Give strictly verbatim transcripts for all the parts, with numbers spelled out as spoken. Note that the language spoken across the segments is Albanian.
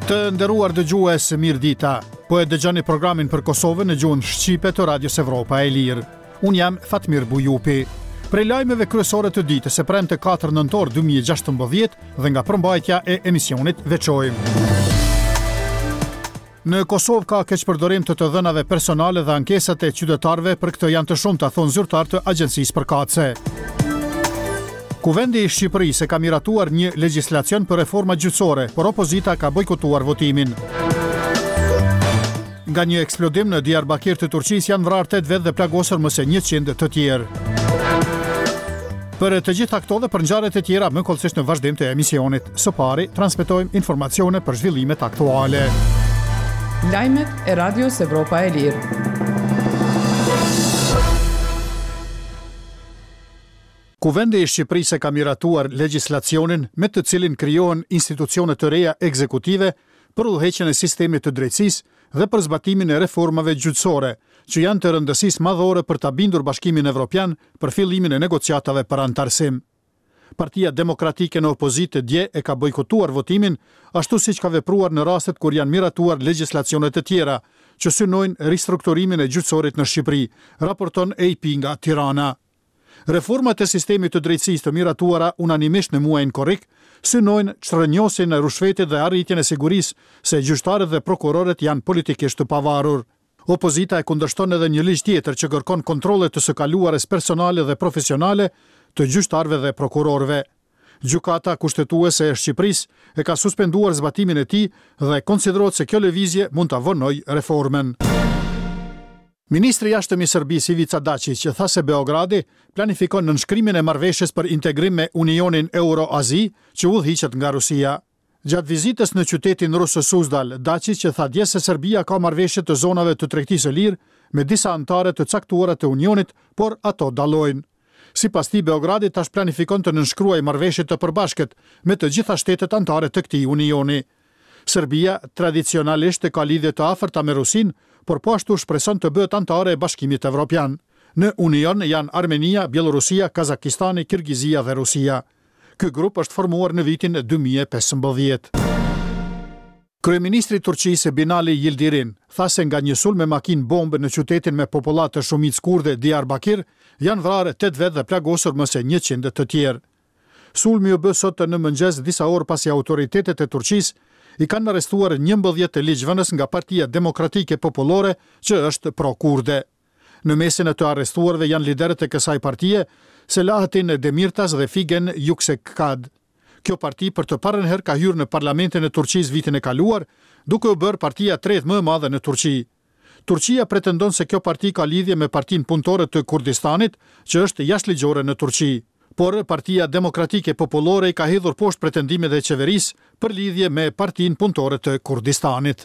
Të nderuar dëgjues, mirë dita. Po e dëgjoni programin për Kosovën në gjuhën shqipe të Radios Evropa e Lirë. Unë jam Fatmir Bujupi. Prej lajmeve kryesore të ditës së premte katër nëntor dy mijë e gjashtëmbëdhjetë dhe nga përmbajtja e emisionit veçojmë. Në Kosovë ka keqpërdorim të të dhënave personale dhe ankesat e qytetarëve për këtë janë të shumta, thonë zyrtar të Agjencisë përkatëse. Kuvendi i Shqipërisë ka miratuar një legjislacion për reforma gjyqësore, por opozita ka bojkotuar votimin. Nga një eksplodim në Diyarbakir të Turqisë janë vrarë tetë vetë dhe plagosur më se njëqind të tjerë. Për të gjitha këto dhe për ngjarjet e tjera më kollësisht në vazhdim të emisionit. Së pari transmetojmë informacione për zhvillimet aktuale. Lajmet e Radios Evropa e Lirë. Kuvendi i Shqipërisë ka miratuar legjislacionin me të cilin krijohen institucione të reja ekzekutive për udhëheqjen e sistemit të drejtësisë dhe për zbatimin e reformave gjyqësore, që janë të rëndësisë madhore për ta bindur Bashkimin Evropian për fillimin e negociatave për antarësim. Partia Demokratike në opozitë dje e ka bojkotuar votimin, ashtu siç ka vepruar në rastet kur janë miratuar legjislacione të tjera, që synojnë ristrukturimin e gjyqësorit në Shqipëri, raporton A P nga Tirana. Reformat e sistemit të drejtësisë të miratuara unanimisht në muajin korrik synojnë çrënjosin e rushfetit dhe arritjen e sigurisë se gjyqtarët dhe prokurorët janë politikisht të pavarur. Opozita e kundërshton edhe një ligj tjetër që kërkon kontrolle të së kaluares personale dhe profesionale të gjyqtarëve dhe prokurorëve. Gjykata kushtetuese e Shqipërisë e ka suspenduar zbatimin e tij dhe konsiderohet se kjo lëvizje mund ta vonojë reformën. Ministri i jashtëm i Serbisë Ivica Dačić që tha se Beogradi planifikon nënshkrimin e marrëveshjes për integrim me Unionin Euro-Azi që udhëhiqet nga Rusia. Gjatë vizitës në qytetin rus Suzdal, Dačić që tha dje se Serbia ka marrëveshje të zonave të tregtisë së lirë me disa anëtare të caktuara të Unionit, por ato dallojnë. Sipas tij, Beogradi tash planifikon të nënshkruajë marrëveshje të përbashkët me të gjitha shtetet anëtare të këtij Unioni. Serbia tradicionalisht ka lidhje të afërta me Rusin, por po ashtu shpreson të bëhet anëtare e Bashkimit Evropian. Në Union janë Armenia, Bielorusia, Kazakistani, Kirgizia dhe Rusia. Ky grup është formuar në vitin dy mijë e pesëmbëdhjetë. Kryeministri i Turqisë Binali Yildirim tha se nga një sulm me makinë bombë në qytetin me popullat të shumicë kurde Diyarbakir janë vrarë tetë vetë dhe plagosur më se njëqind të tjerë. Sulmi u bë sot në mëngjes disa orë pasi autoritetet e Turqisë i kanë arrestuar njëmbëdhjetë të ligjvënës nga Partia Demokratike Popullore që është pro-kurde. Në mesin e të arrestuarve janë liderët e kësaj partie, Selahattin Demirtas dhe Figen Yüksekdag. Kjo parti për të parën herë ka hyrë në parlamentin e Turqisë vitin e kaluar, duke u bërë partia e tretë më e madhe në Turqi. Turqia pretendon se kjo parti ka lidhje me Partinë Punëtore të Kurdistanit, që është jashtëligjore në Turqi. Por Partia Demokratike Popullore i ka hedhur poshtë pretendimet e qeverisë për lidhje me Partinë Punëtore të Kurdistanit.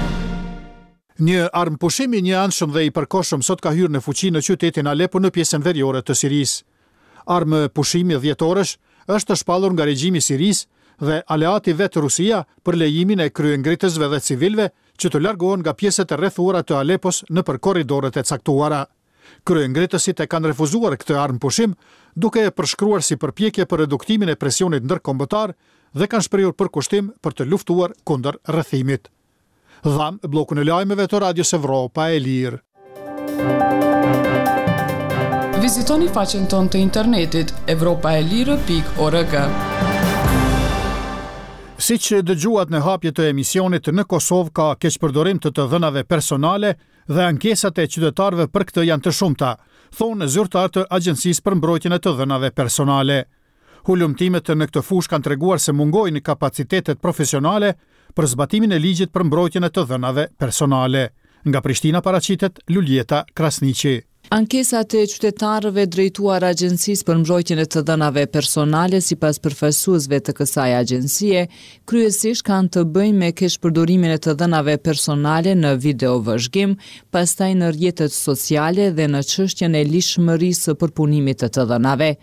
Një armëpushim i njëanshëm dhe i përkohshëm sot ka hyrë në fuqi në qytetin Alepo në pjesën veriore të Sirisë. Armëpushimi dhjetorësh është shpallur nga regjimi i Sirisë dhe aleati vet Rusia për lejimin e kryengritësve dhe civilëve që të largohen nga pjesët e rrethuara të Alepos nëpër korridoret e caktuara. Kryengritësit e kanë refuzuar këtë armëpushim, duke e përshkruar si përpjekje për reduktimin e presionit ndërkombëtar dhe kanë shprehur përkushtim për të luftuar kundër rrethimit. Dham bllokun e lajmeve të Radios Evropa e Lirë. Vizitoni faqen tonë të internetit evropaelire pikë org. Siç dëgjuat në hapje të emisionit, në Kosovë ka keqpërdorim të të dhënave personale dhe ankesat e qytetarëve për këtë janë të shumta, thonë zyrtar të Agjencisë për mbrojtjen e të dhënave personale. Hulumtimet në këtë fushë kanë treguar se mungojnë kapacitetet profesionale për zbatimin e ligjit për mbrojtjen e të dhënave personale. Nga Prishtina paraqitet Luljeta Krasniqi. Ankesat e qytetarëve drejtuar Agjencisë për mbrojtjen e të dhënave personale sipas përfaqësuesve të kësaj agjencie, kryesisht kanë të bëjnë me keqpërdorimin e të dhënave personale në videovëzhgim, pastaj në rrjetet sociale dhe në çështjen e lishmërisë së përpunimit të të dhënave.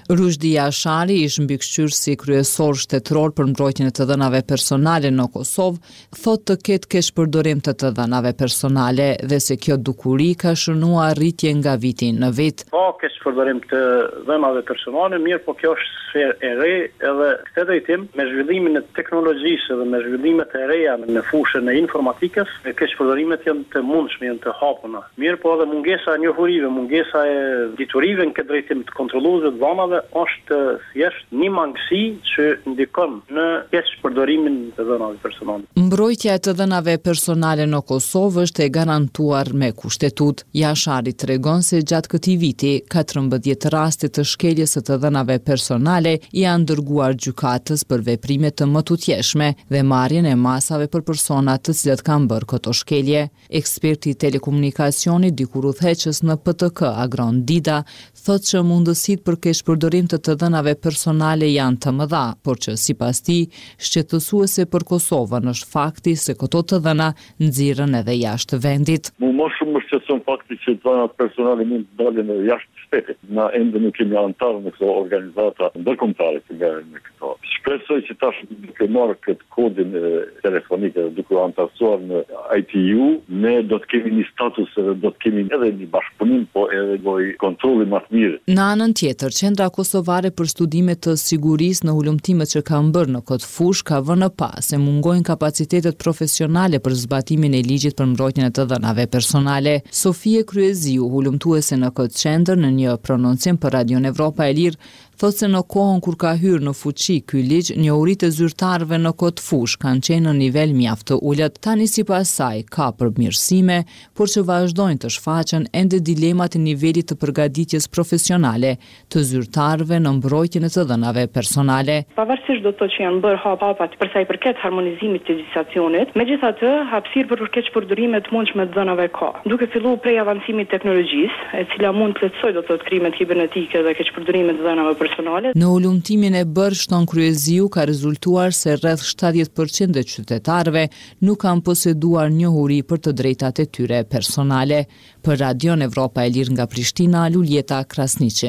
Rushdi Jashari, ish mbikëqyrësi kryesor shtetëror për mbrojtjen e të dhënave personale në Kosovë, thotë të ketë keqpërdorim të të dhënave personale dhe se kjo dukuri ka shënuar rritje nga viti në vit. Ka keqpërdorim të dhënave personale, mirë, po kjo është sferë e re edhe këtë drejtim me zhvillimin e teknologjisë dhe me zhvillimet e reja në fushën e informatikës, keqpërdorimet janë të mundshme, janë të hapuna. Mirë, po edhe mungesa e njohurive, mungesa e diturive në këtë drejtim të kontrolluesve të dhënave është thjesht një mangësi që ndikon në keqpërdorimin të dhënave personale. Mbrojtja e të dhënave personale në Kosovë është e garantuar me kushtetut. Jashari tregon se gjatë këtij viti katërmbëdhjetë raste të shkeljes së të dhënave personale janë dërguar gjykatës për veprime të mëtutjeshme dhe marrjen e masave për persona të cilët kanë bërë këto shkelje. Eksperti i telekomunikacionit dikur udhëheqës në P T K Agron Dida thotë që mundësitë për keqpërdorim të të dhënave personale janë të mëdha, por që sipas tij shqetësuese për Kosovën është fakti se këto të dhëna nxirren edhe jashtë vendit. Mu më shumë më shqetëson fakti që të dhënat personale mund të dalin jashtë shtetit. Na ende nuk kemi anëtarë në këto organizata ndërkombëtare që merren me këto. Shpresoj që tash duke marrë këtë kodin e telefonike dhe duke anëtarësuar në I T U, ne do të kemi një status dhe do të kemi edhe një bashkëpunim, po edhe një kontrolli më të mirë. Në anën tjetër, Qendra Kosovare për Studime të Sigurisë në hulumtimet që kanë bërë në këtë fushë ka vënë pas se mungojnë kapacitetet profesionale për zbatimin e ligjit për mbrojtjen e të dhënave personale. Sofie Kryeziu, hulumtuese në këtë qendër, në një prononcim për Radion Evropa e Lirë, thotë se në kohën kur ka hyrë në fuqi ky ligj, njohuritë e zyrtarëve në këtë fushë kanë qenë në nivel mjaft të ulët. Tani sipas saj ka përmirësime, por që vazhdojnë të shfaqen ende dilemat e nivelit të përgatitjes profesionale të zyrtarëve në mbrojtjen e të dhënave personale. Pavarësisht do të thotë që janë bërë hap hapat për sa i përket harmonizimit të legjislacionit, megjithatë hapësirë për keqpërdorime të mundshme të dhënave ka. Duke filluar prej avancimit të teknologjisë, e cila mund të plotësojë do të thotë krimet kibernetike dhe keqpërdorimet të dhënave personale. Në ulumtimin e bërë shton Kryeziu ka rezultuar se rreth shtatëdhjetë përqind e qytetarëve nuk kanë poseduar njohuri për të drejtat e tyre personale. Për Radion Evropa e Lirë nga Prishtina, Luljeta Krasniqi.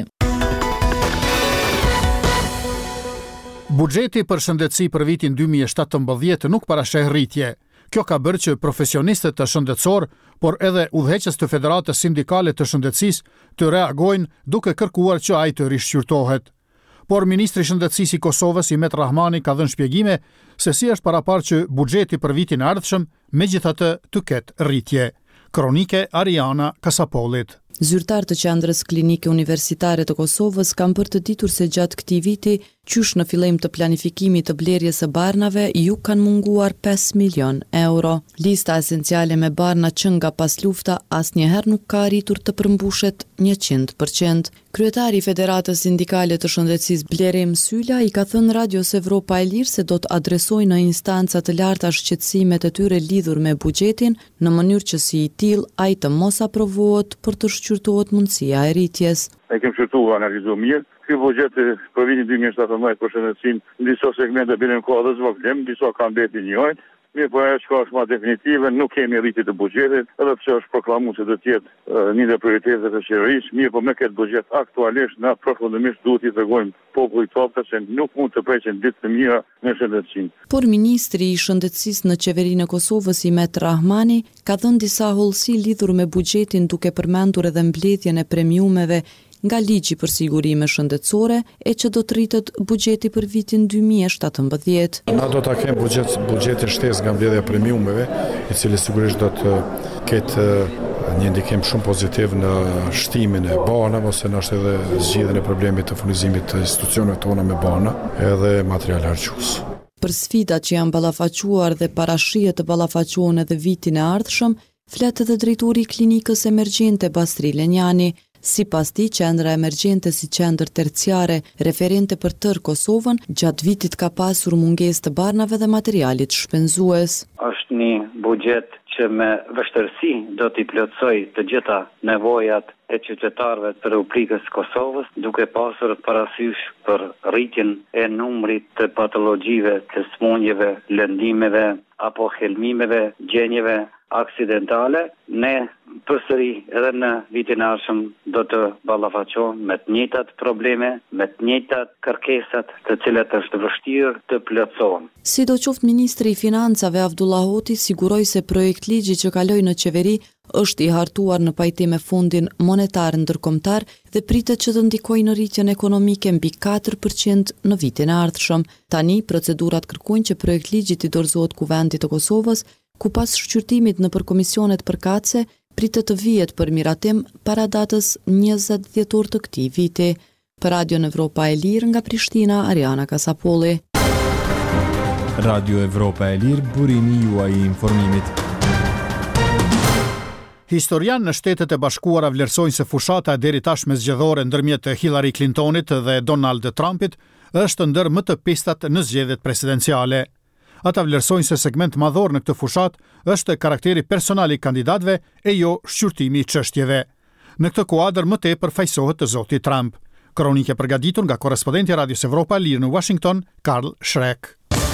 Buxheti për shëndetësi për vitin dy mijë e shtatëmbëdhjetë nuk parasheh rritje. Kjo ka bërë që profesionistët të shëndetësor, por edhe udhëheqës të Federatës Sindikale të Shëndetësisë të reagojnë duke kërkuar që ai të rishqyrtohet. Por Ministri i Shëndetësisë i Kosovës, Imet Rahmani, ka dhënë shpjegime se si është paraparë që buxheti për vitin e ardhshëm megjithatë të ketë rritje. Kronike Ariana Kasapolit. Zyrtar të qendrës klinike universitare të Kosovës kanë për të ditur se gjatë këtij viti, qysh në fillim të planifikimit të blerjes së barnave, ju kanë munguar pesë milion euro. Lista esenciale me barna që nga pas lufta asnjëherë nuk ka arritur të përmbushet njëqind përqind. Kryetari i Federatës Sindikale të Shëndetësisë Blerim Syla i ka thënë Radios Evropa e Lirë se do të adresojnë në instanca të larta shqetësimet e tyre lidhur me buxhetin në mënyrë që si i tillë ai të mos aprovohet për të shqyrtohet mundësia e rritjes. Ne kemi shqyrtuar analizuar mirë. Ky buxhet për vitin dy mijë e shtatëmbëdhjetë për shëndetësinë në disa segmente bën ka edhe zvogëlim, disa kanë mbeti njëjtë. Mirë, po ajo që është më definitive, nuk kemi rritje të buxhetit, edhe pse është proklamuar se do të jetë një nga prioritetet e qeverisë. Mirë, po me këtë buxhet aktualisht na përfundimisht duhet i tregojmë popullit tonë se nuk mund të preqen ditë të mira në shëndetësinë. Por ministri i shëndetësisë në qeverinë e Kosovës, Imet Rahmani, ka dhënë disa hollësi lidhur me buxhetin duke përmendur edhe mbledhjen e premiumeve nga ligji për sigurime shëndetësore e që do të rritet buxheti për vitin dy mijë e shtatëmbëdhjetë. Na do ta kemi buxhet buxhetin shtesë nga mbledhja e premiumeve, i cili sigurisht do të ketë një ndikim shumë pozitiv në shtimin e banave ose në është edhe zgjidhjen e problemit të furnizimit të institucioneve tona me bana edhe material harxhues. Për sfidat që janë ballafaquar dhe parashihet të ballafaqohen edhe vitin e ardhshëm, flet edhe drejtori i klinikës emergjente Bastri Lenjani. Sipas tij, qendra emergjente si qendër terciare referente për tërë Kosovën, gjatë vitit ka pasur mungesë të barnave dhe materialit shpenzues. Është një buxhet që me vështirësi do t'i plotësoj të gjitha nevojat e qytetarëve të Republikës Kosovës, duke pasur parasysh për rritjen e numrit të patologjive, të smundjeve, lëndimeve apo helmimeve, gjenjeve aksidentale, ne përsëri edhe në vitin e ardhshëm do të ballafaqohemi me të njëjtat probleme, me të njëjtat kërkesat, të cilat është vështirë të plotësohen. Sidoqoftë ministri i Financave Avdullah Hoti siguroi se projekt ligji që kaloi në qeveri është i hartuar në pajtim me Fondin Monetar Ndërkombëtar dhe pritet që të ndikojë në rritjen ekonomike mbi katër përqind në vitin e ardhshëm. Tani procedurat kërkojnë që projekt ligji të dorëzohet Kuvendit të Kosovës, ku pas shqyrtimit në përkomisionet përkatëse pritet të vihet për miratim para datës njëzet dhjetor të këtij viti. Për Radio Evropa e Lirë nga Prishtina, Ariana Kasapolli. Radio Evropa e Lirë, burimi juaj i informimit. Historian në Shtetet e Bashkuara vlerësojnë se fushata deri tashme zgjedhore ndërmjet Hillary Clintonit dhe Donald Trumpit është ndër më të pistat në zgjedhjet presidenciale. Ata vlerësojnë se segment madhor në këtë fushat është karakteri personal i kandidatëve e jo shqyrtimi i çështjeve. Në këtë kuadër më tepër fajsohet të zoti Trump. Kronikë e përgatitur nga korrespondenti i Radios Evropa Lirë në Washington, Karl Shrek.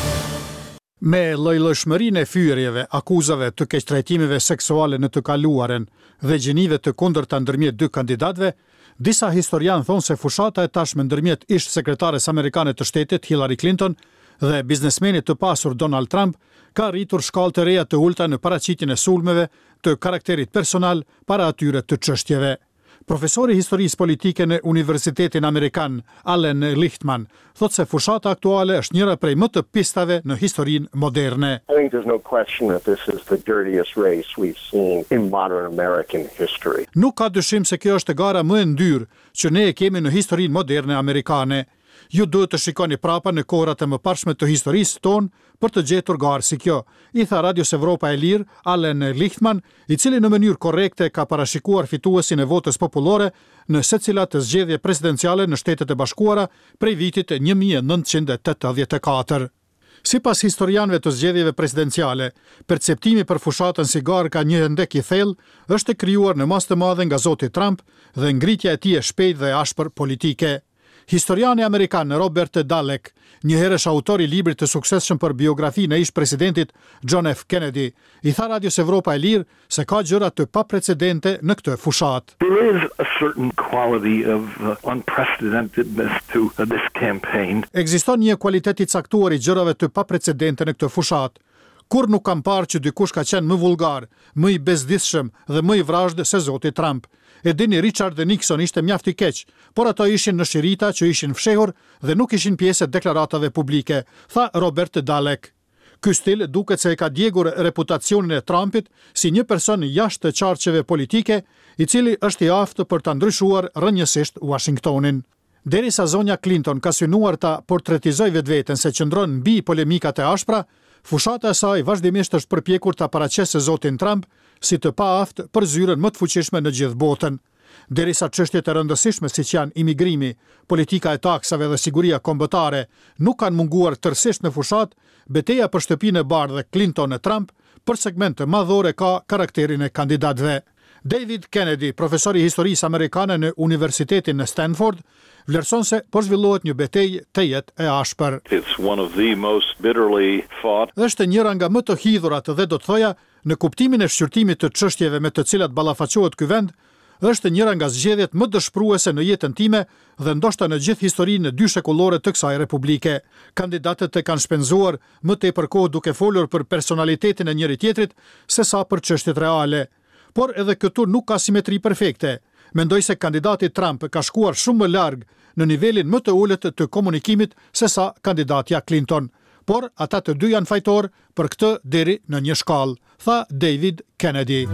Me llojlojshmërinë e fyerjeve, akuzave të keqtrajtimeve seksuale në të kaluaren dhe gjenive të kundërta ndërmjet dy kandidatëve, disa historianë thonë se fushata e tashme ndërmjet ish sekretares amerikane të shtetit Hillary Clinton dhe biznesmenit të pasur Donald Trump ka rritur shkallë të reja të ulta në paraqitjen e sulmeve të karakterit personal para atyre të çështjeve. Profesori historisë politike në Universitetin Amerikan, Allen Lichtman, thotë se fushata aktuale është njëra prej më të pistave në historinë moderne. I think there's no question that this is the dirtiest race we've seen in modern American history. Nuk ka dyshim se kjo është gara më e ndyrë që ne e kemi në historinë moderne amerikane. Ju duhet të shikoni prapa në kohrat e mëparshme të historisë tonë për të gjetur garë si kjo, i tha Radios Evropa e Lirë, Allen Lichtman, i cili në mënyrë korrekte ka parashikuar fituesin e votës popullore në secila të zgjedhje presidenciale në Shtetet e Bashkuara prej vitit një mijë e nëntëqind e tetëdhjetë e katër. Sipas historianëve të zgjedhjeve presidenciale, perceptimi për fushatën si garë ka një ndek i thellë, është krijuar në masë të madhe nga zoti Trump dhe ngritja e tij e shpejtë dhe ashpër politike. Historiani amerikan Robert Dalek, një herësh autor i librit të suksesshëm për biografinë e ish presidentit John F. Kennedy, i tha Radios Evropa e Lirë se ka gjëra të paprecedente në këtë fushat. There is a certain quality of uh, unprecedentedness to uh, this campaign. Ekziston një kualitet i caktuar i gjërave të paprecedente në këtë fushat. Kur nuk kam parë që dikush ka qenë më vulgar, më i bezdisshëm dhe më i vrazhd se zoti Trump. E dini, Richard Nixon ishte mjaft i keq, por ato ishin në shirita që ishin fshehur dhe nuk ishin pjesë e deklaratave publike, tha Robert Dalek. Ky stil duket se e ka djegur reputacionin e Trumpit si një person jashtë të qarqeve politike, i cili është i aftë për ta ndryshuar rrënjësisht Washingtonin. Derisa zonja Clinton ka synuar ta portretizoj vetveten se qëndron mbi polemikat e ashpra, fushata e saj vazhdimisht është përpjekur ta paraqesë zotin Trump si të paaftë për zyrën më të fuqishme në gjithë botën. Derisa çështjet e rëndësishme siç janë imigrimi, politika e taksave dhe siguria kombëtare nuk kanë munguar tërësisht në fushat, betejë për shtëpinë e bardhë dhe Clinton e Trump për segmente madhore ka karakterin e kandidatëve. David Kennedy, profesor i historisë amerikane në Universitetin në Stanford, vlerëson se po zhvillohet një betejë të jetë e ashpër. It's one of the most bitterly fought. Është njëra nga më të hidhurat dhe do të thoja në kuptimin e shqyrtimit të çështjeve me të cilat ballafaqohet ky vend, është njëra nga zgjedhjet më dëshpëruese në jetën time dhe ndoshta në gjithë historinë e dy shekullore të kësaj republike. Kandidatët e kanë shpenzuar më tepër kohë duke folur për personalitetin e njëri tjetrit se sa për çështjet reale. Por edhe këtu nuk ka simetri perfekte. Mendoj se kandidati Trump ka shkuar shumë më larg në nivelin më të ulët të komunikimit se sa kandidatja Clinton. Por ata të dy janë fajtor për këtë deri në një shkallë, tha David Kennedy.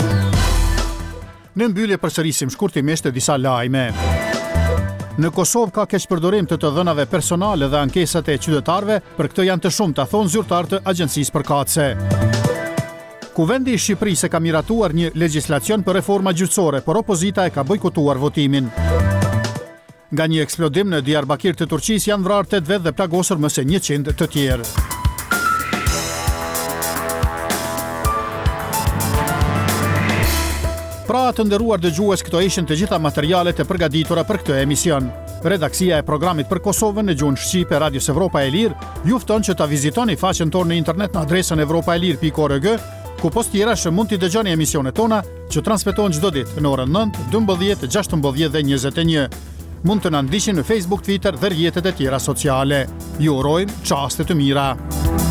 Në mbyllje përsërisim shkurtimisht disa lajme. Në Kosovë ka keqpërdorim të të dhënave personale dhe ankesat e qytetarëve, për këtë janë të shumta, thonë zyrtarë të agjencisë përkatëse. Kuvendi i Shqipërisë ka miratuar një legjislacion për reforma gjyqësore, por opozita e ka bojkotuar votimin. Nga një eksplodim në Diyarbakir të Turqisë janë vrarë tetë vetë dhe plagosur më se njëqind të tjerë. Pra të nderuar dëgjues, këto ishin të gjitha materialet e përgatitura për këtë emision. Redaksia e programit për Kosovën në gjuhën shqipe e Radios Evropa e Lirë ju fton që ta vizitoni faqen tonë në internet në adresën evropaelir pikë org, ku post tjera që mund t'i dëgjoni emisionet tona që transmetohen çdo ditë në orën nëntë, dymbëdhjetë, gjashtëmbëdhjetë dhe njëzet e një. Mund të na ndiqni në Facebook, Twitter dhe rrjetet e tjera sociale. Ju urojmë çaste të mira.